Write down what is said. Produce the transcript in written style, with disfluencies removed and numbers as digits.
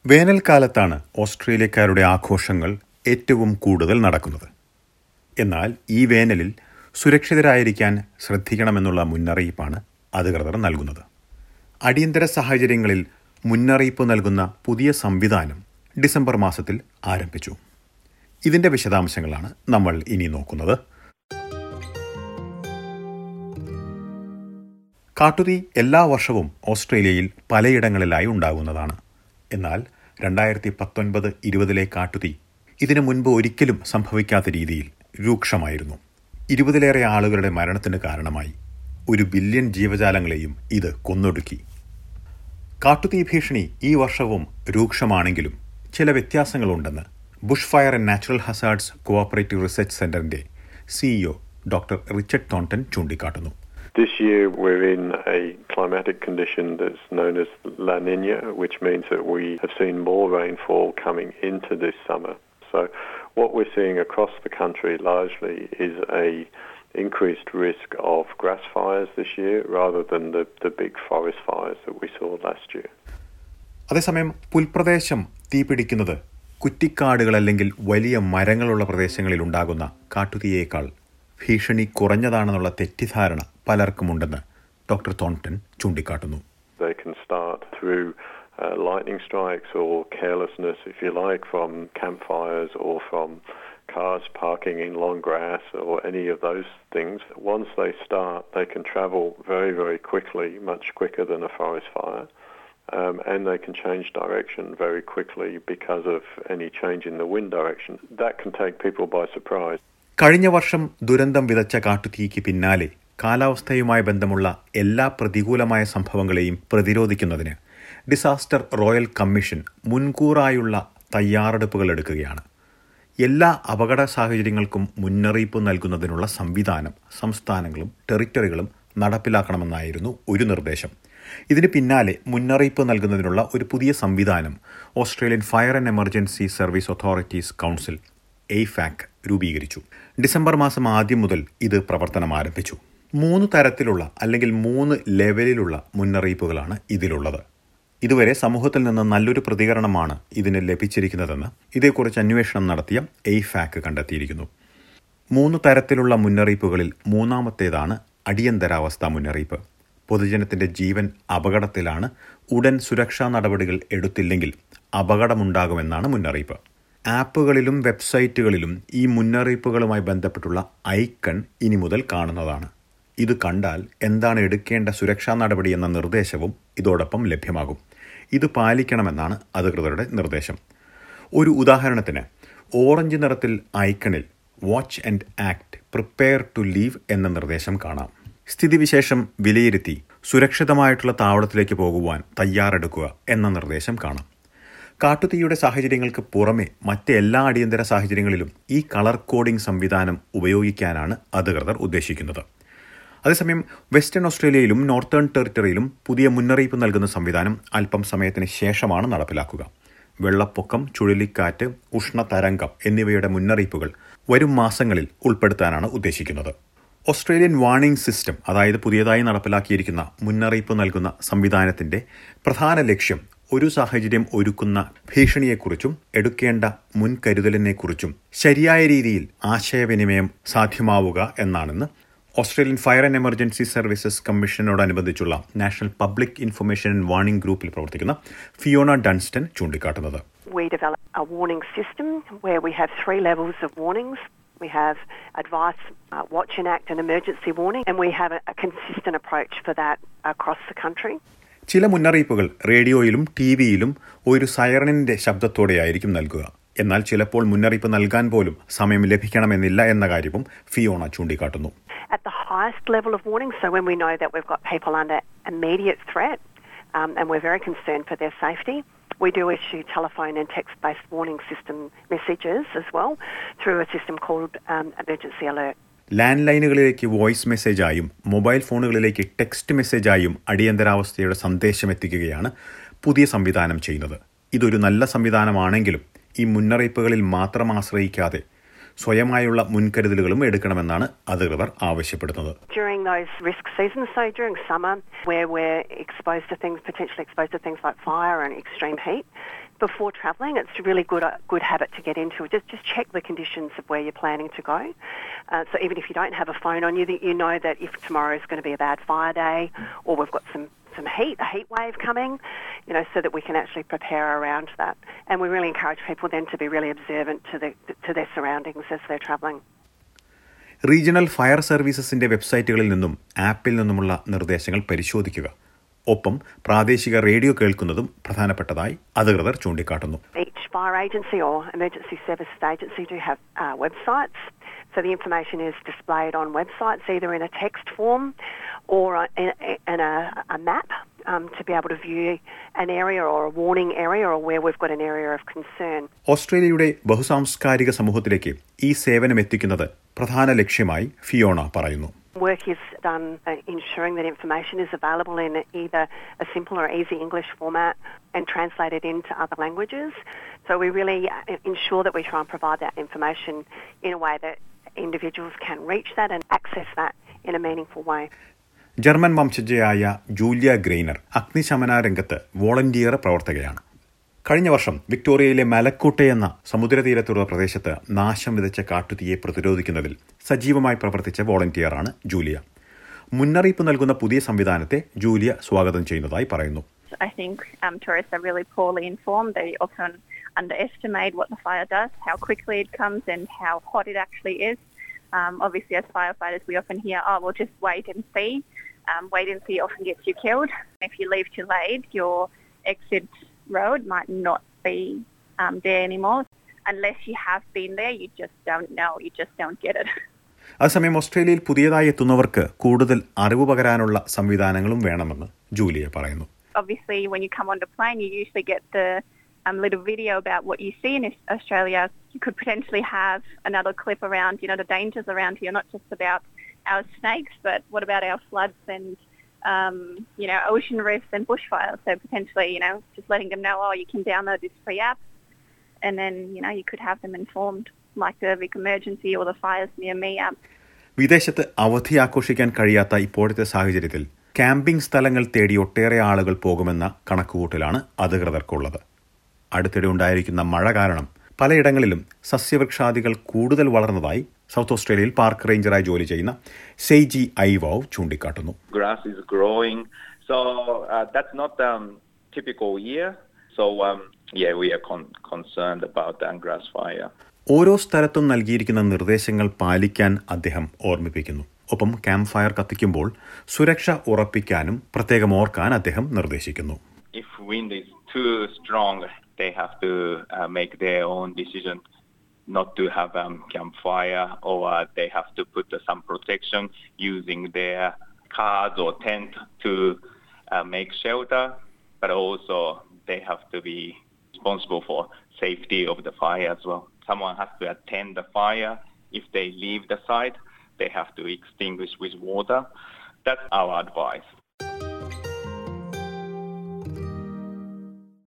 വേനൽക്കാലത്താണ് ഓസ്ട്രേലിയക്കാരുടെ ആഘോഷങ്ങൾ ഏറ്റവും കൂടുതൽ നടക്കുന്നത്. എന്നാൽ ഈ വേനലിൽ സുരക്ഷിതരായിരിക്കാൻ ശ്രദ്ധിക്കണമെന്നുള്ള മുന്നറിയിപ്പാണ് അധികൃതർ നൽകുന്നത്. അടിയന്തര സാഹചര്യങ്ങളിൽ മുന്നറിയിപ്പ് നൽകുന്ന പുതിയ സംവിധാനം ഡിസംബർ മാസത്തിൽ ആരംഭിച്ചു. ഇതിൻ്റെ വിശദാംശങ്ങളാണ് നമ്മൾ ഇനി നോക്കുന്നത്. കാട്ടുതീ എല്ലാ വർഷവും ഓസ്ട്രേലിയയിൽ പലയിടങ്ങളിലായി ഉണ്ടാകുന്നതാണ്. എന്നാൽ 2019-20 കാട്ടുതീ ഇതിനു മുൻപ് ഒരിക്കലും സംഭവിക്കാത്ത രീതിയിൽ രൂക്ഷമായിരുന്നു. 20-ലേറെ ആളുകളുടെ മരണത്തിന് കാരണമായി. 1 ബില്യൺ ജീവജാലങ്ങളെയും ഇത് കൊന്നൊടുക്കി. കാട്ടുതീ ഭീഷണി ഈ വർഷവും രൂക്ഷമാണെങ്കിലും ചില വ്യത്യാസങ്ങളുണ്ടെന്ന് bush fire and natural hazards cooperative research സെന്ററിന്റെ CEO ഡോക്ടർ റിച്ചർഡ് തോൺടൺ ചൂണ്ടിക്കാട്ടുന്നു. This year we're in a climatic condition that's known as La Nina, which means that we have seen more rainfall coming into this summer. So what we're seeing across the country largely is a increased risk of grass fires this year rather than the big forest fires that we saw last year. അതേസമയം പുൽപ്രദേശം തീപിടിക്കുന്നത് കുറ്റിക്കാടുകൾ അല്ലെങ്കിൽ വലിയ മരങ്ങളുള്ള പ്രദേശങ്ങളിൽ ഉണ്ടാകുന്ന കാട്ടുതീയേക്കാൾ ഭീഷണി കുറഞ്ഞതാണെന്നുള്ള തെറ്റിദ്ധാരണ പലർക്കുമുണ്ടെന്ന് doctor Thornton ചൂണ്ടിക്കാട്ടുന്നു. They can start through lightning strikes or carelessness, if you like, from campfires or from cars parking in long grass or any of those things. Once they start, they can travel very, very quickly, much quicker than a forest fire. And they can change direction very quickly because of any change in the wind direction. That can take people by surprise. കഴിഞ്ഞ വർഷം ദുരന്തം വിതച്ച കാട്ടുതീക്ക് പിന്നാലെ കാലാവസ്ഥയുമായി ബന്ധമുള്ള എല്ലാ പ്രതികൂലമായ സംഭവങ്ങളെയും പ്രതിരോധിക്കുന്നതിന് ഡിസാസ്റ്റർ റോയൽ കമ്മീഷൻ മുൻകൂറായുള്ള തയ്യാറെടുപ്പുകൾ എടുക്കുകയാണ്. എല്ലാ അപകട സാഹചര്യങ്ങൾക്കും മുന്നറിയിപ്പ് നൽകുന്നതിനുള്ള സംവിധാനം സംസ്ഥാനങ്ങളും ടെറിട്ടറികളും നടപ്പിലാക്കണമെന്നായിരുന്നു ഒരു നിർദ്ദേശം. ഇതിന് പിന്നാലെ മുന്നറിയിപ്പ് നൽകുന്നതിനുള്ള ഒരു പുതിയ സംവിധാനം Australian fire and emergency service authorities council AFAC രൂപീകരിച്ചു. ഡിസംബർ മാസം ആദ്യം മുതൽ ഇത് പ്രവർത്തനം ആരംഭിച്ചു. 3 തരത്തിലുള്ള അല്ലെങ്കിൽ 3 ലെവലിലുള്ള മുന്നറിയിപ്പുകളാണ് ഇതിലുള്ളത്. ഇതുവരെ സമൂഹത്തിൽ നിന്ന് നല്ലൊരു പ്രതികരണമാണ് ഇതിന് ലഭിച്ചിരിക്കുന്നതെന്ന് ഇതേക്കുറിച്ച് അന്വേഷണം നടത്തിയ AFAC കണ്ടെത്തിയിരിക്കുന്നു. 3 തരത്തിലുള്ള മുന്നറിയിപ്പുകളിൽ മൂന്നാമത്തേതാണ് അടിയന്തരാവസ്ഥ മുന്നറിയിപ്പ്. പൊതുജനത്തിന്റെ ജീവൻ അപകടത്തിലാണ്, ഉടൻ സുരക്ഷാ നടപടികൾ എടുത്തില്ലെങ്കിൽ അപകടമുണ്ടാകുമെന്നാണ് മുന്നറിയിപ്പ്. ആപ്പുകളിലും വെബ്സൈറ്റുകളിലും ഈ മുന്നറിയിപ്പുകളുമായി ബന്ധപ്പെട്ടുള്ള ഐക്കൺ ഇനി മുതൽ കാണുന്നതാണ്. ഇത് കണ്ടാൽ എന്താണ് എടുക്കേണ്ട സുരക്ഷാ നടപടി എന്ന നിർദ്ദേശവും ഇതോടൊപ്പം ലഭ്യമാകും. ഇത് പാലിക്കണമെന്നാണ് അധികൃതരുടെ നിർദ്ദേശം. ഒരു ഉദാഹരണത്തിന് ഓറഞ്ച് നിറത്തിൽ ഐക്കണിൽ watch and act, prepare to leave എന്ന നിർദ്ദേശം കാണാം. സ്ഥിതിവിശേഷം വിലയിരുത്തി സുരക്ഷിതമായിട്ടുള്ള താവളത്തിലേക്ക് പോകുവാൻ തയ്യാറെടുക്കുക എന്ന നിർദ്ദേശം കാണാം. കാട്ടുതീയുടെ സാഹചര്യങ്ങൾക്ക് പുറമെ മറ്റെല്ലാ അടിയന്തര സാഹചര്യങ്ങളിലും ഈ കളർ കോഡിംഗ് സംവിധാനം ഉപയോഗിക്കാനാണ് അധികൃതർ ഉദ്ദേശിക്കുന്നത്. അതേസമയം വെസ്റ്റേൺ ഓസ്ട്രേലിയയിലും നോർത്തേൺ ടെറിട്ടറിയിലും പുതിയ മുന്നറിയിപ്പ് നൽകുന്ന സംവിധാനം അല്പം സമയത്തിന് ശേഷമാണ് നടപ്പിലാക്കുക. വെള്ളപ്പൊക്കം, ചുഴലിക്കാറ്റ്, ഉഷ്ണതരംഗം എന്നിവയുടെ മുന്നറിയിപ്പുകൾ വരും മാസങ്ങളിൽ ഉൾപ്പെടുത്താനാണ് ഉദ്ദേശിക്കുന്നത്. ഓസ്ട്രേലിയൻ വാർണിംഗ് സിസ്റ്റം, അതായത് പുതിയതായി നടപ്പിലാക്കിയിരിക്കുന്ന മുന്നറിയിപ്പ് നൽകുന്ന സംവിധാനത്തിന്റെ പ്രധാന ലക്ഷ്യം ഒരു സാഹചര്യം ഒരുക്കുന്ന ഭീഷണിയെക്കുറിച്ചും എടുക്കേണ്ട മുൻകരുതലിനെക്കുറിച്ചും ശരിയായ രീതിയിൽ ആശയവിനിമയം സാധ്യമാവുക എന്നാണെന്ന് Australian fire and emergency services കമ്മീഷനോടനുബന്ധിച്ചുള്ള national public information and warning ഗ്രൂപ്പിൽ പ്രവർത്തിക്കുന്ന ഫിയോണ ഡൺസ്റ്റൺ ചൂണ്ടിക്കാട്ടുന്നത്. We developed a warning system where we have 3 levels of warnings. We have advice, watch and act and emergency warning, and we have a consistent approach for that across the country. ചില മുന്നറിയിപ്പുകൾ റേഡിയോയിലും ടിവിയിലും ഒരു സൈറണിന്റെ ശബ്ദത്തോടെയായിരിക്കും നൽകുക. എന്നാൽ ചിലപ്പോൾ മുന്നറിയിപ്പ് നൽകാൻ പോലും സമയം ലഭിക്കണമെന്നില്ല എന്ന കാര്യവും ഫിയോണ ചൂണ്ടിക്കാട്ടുന്നു. At the highest level of warning, so when we know that we've got people under immediate threat and we're very concerned for their safety, we do issue telephone and text-based warning system messages as well through a system called Emergency Alert. Land ലൈനുകളിലേക്ക് voice മെസ്സേജായും mobile ഫോണുകളിലേക്ക് text മെസ്സേജായും അടിയന്തരാവസ്ഥയുടെ സന്ദേശം എത്തിക്കുകയാണ് പുതിയ സംവിധാനം ചെയ്യുന്നത്. ഇതൊരു നല്ല സംവിധാനമാണെങ്കിലും ഈ മുന്നറിയിപ്പുകളിൽ മാത്രം ആശ്രയിക്കാതെ സ്വയമായുള്ള മുൻകരുതലുകളും എടുക്കണമെന്നാണ് അധികൃതർ ആവശ്യപ്പെടുന്നത്. During those risk seasons, so during summer, where we're exposed to things, potentially exposed to things like fire and extreme heat, before travelling, it's a really good habit to get into. Just check the conditions of where you're planning to go. So even if you don't have a phone on you, that you know that if tomorrow is going to be a bad fire day, or we've got some heat, a heat wave coming, so that we can actually prepare around that. And we really encourage people then to be really observant to their surroundings as they're travelling. Regional fire സർവീസസിന്റെ വെബ്സൈറ്റുകളിൽ നിന്നും ആപ്പിൽ നിന്നുമുള്ള നിർദ്ദേശങ്ങൾ പരിശോധിക്കുക. ഒപ്പം പ്രാദേശിക radio കേൾക്കുന്നതും പ്രധാനപ്പെട്ടതായി അധികൃതർ ചൂണ്ടിക്കാട്ടുന്നു. Each fire agency or emergency services agency do have websites. So the information is displayed on websites, either in a text form or in a map to be able to view an area or a warning area or where we've got an area of concern. ഓസ്ട്രേലിയയുടെ ബഹുസാംസ്കാരിക സമൂഹത്തിലേക്ക് ഈ സേവനം എത്തിക്കുന്നത് പ്രധാന ലക്ഷ്യമായി Fiona പറയുന്നു. Work is done ensuring that information is available in either a simple or easy English format and translated into other languages. So we really ensure that we try and provide that information in a way that individuals can reach that and access that in a meaningful way. German വംശജയായ Julia Greiner അഗ്നിശമന രംഗത്ത് volunteer പ്രവർത്തകയാണ്. കഴിഞ്ഞ വർഷം വിക്ടോറിയയിലെ മലക്കൂട്ടെ എന്ന സമുദ്രതീരത്തുള്ള പ്രദേശത്ത് നാശം വിതച്ച കാട്ടുതീയെ പ്രതിരോധിക്കുന്നതിൽ സജീവമായി പ്രവർത്തിച്ച വോളണ്ടിയറാണ് ജൂലിയ. മുന്നറിയിപ്പ് നൽകുന്ന പുതിയ സംവിധാനത്തെ ജൂലിയ സ്വാഗതം ചെയ്യുന്നതായി പറയുന്നു. I think tourists are really poorly informed. They often underestimate what the fire does, how quickly it comes and how hot it actually is. Obviously, as firefighters, we often hear, we'll just wait and see. Wait and see often gets you killed. If you leave too late, your exit road might not be there anymore. Unless you have been there, you just don't know. You just don't get it. അതേസമയം ഓസ്ട്രേലിയയിൽ പുതിയതായി എത്തുന്നവർക്ക് കൂടുതൽ അറിവ് പകരാനുള്ള സംവിധാനങ്ങളും വേണമെന്ന് Julia പറയുന്നു. Obviously, when you come on the plane, you usually get the little video about what you see in Australia. You could potentially have another clip around, the dangers around here, not just about our snakes, but what about our floods and, ocean reefs and bushfires. So potentially, just letting them know, you can download this free app, and then, you could have them informed, like the Vic Emergency or the Fires Near Me app. വിദേശത്ത് അവധി ആഘോഷിക്കാൻ കഴിയാത്ത ഇപ്പോഴത്തെ സാഹചര്യത്തിൽ camping സ്ഥലങ്ങൾ തേടി ഒട്ടേറെ ആളുകൾ പോകുമെന്ന കണക്കുകൂട്ടലാണ് അധികൃതർക്കുള്ളത്. അടുത്തിടെ ഉണ്ടായിരിക്കുന്ന മഴ കാരണം പലയിടങ്ങളിലും സസ്യവൃക്ഷാദികൾ കൂടുതൽ വളർന്നതായി സൗത്ത് ഓസ്ട്രേലിയയിൽ പാർക്ക് റേഞ്ചറായി ജോലി ചെയ്യുന്ന സെയ്ജി ഐവാവ് ചൂണ്ടിക്കാട്ടുന്നു. Grass is growing, so that's not typical year. So we are concerned about the grass fire. ഓരോ സ്ഥലത്തും നൽകിയിരിക്കുന്ന നിർദ്ദേശങ്ങൾ പാലിക്കാൻ അദ്ദേഹം ഓർമ്മിപ്പിക്കുന്നു. ഒപ്പം ക്യാമ്പ് ഫയർ കത്തിക്കുമ്പോൾ സുരക്ഷ ഉറപ്പിക്കാനും പ്രത്യേകം ഓർക്കാൻ അദ്ദേഹം നിർദ്ദേശിക്കുന്നു. If wind is too strong, they have to make their own decision not to have campfire, or they have to put some protection using their cars or tent to make shelter, but also they have to be responsible for safety of the fire as well. Someone has to attend the fire. If they leave the site, they have to extinguish with water. That's our advice.